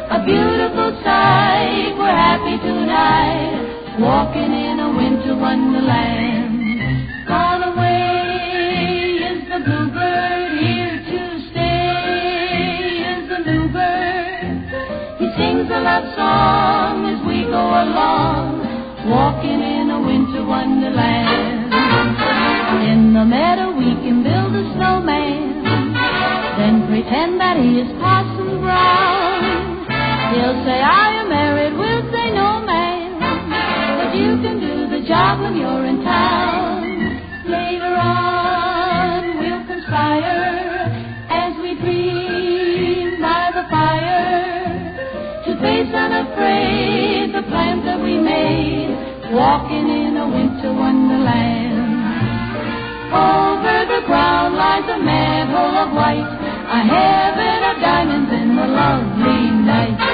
A beautiful sight, we're happy tonight, walking in a winter wonderland. Gone away is the bluebird, here to stay is the bluebird. He sings a love song as we go along, walking in a winter wonderland. In the meadow we can build a snowman, then pretend that he is Parson Brown. He'll say, are you married? We'll say, no, man, but you can do the job when you're in town. Later on we'll conspire as we dream by the fire to face unafraid the plans that we made, walking in a winter wonderland. Over the ground lies a manhole of white, a heaven of diamonds in the lovely night.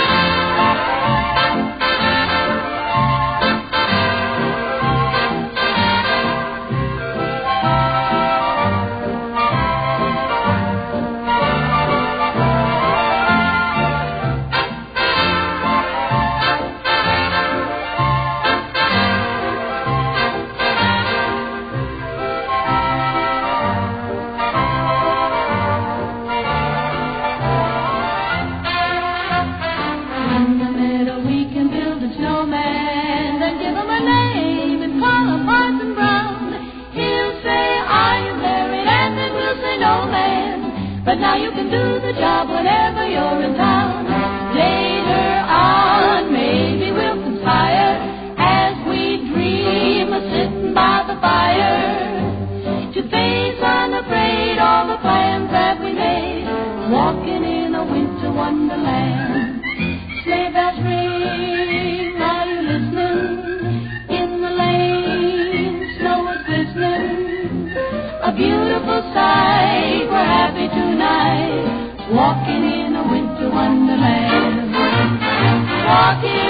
But now you can do the job whenever you're in town. Later on, maybe we'll conspire as we dream of sitting by the fire to face unafraid all the plans that we made, walking in a winter wonderland. Sleigh bells ring, are you listening? In the lane, snow is glistening. A beautiful sight, we're happy tonight, walking in a winter wonderland. Walking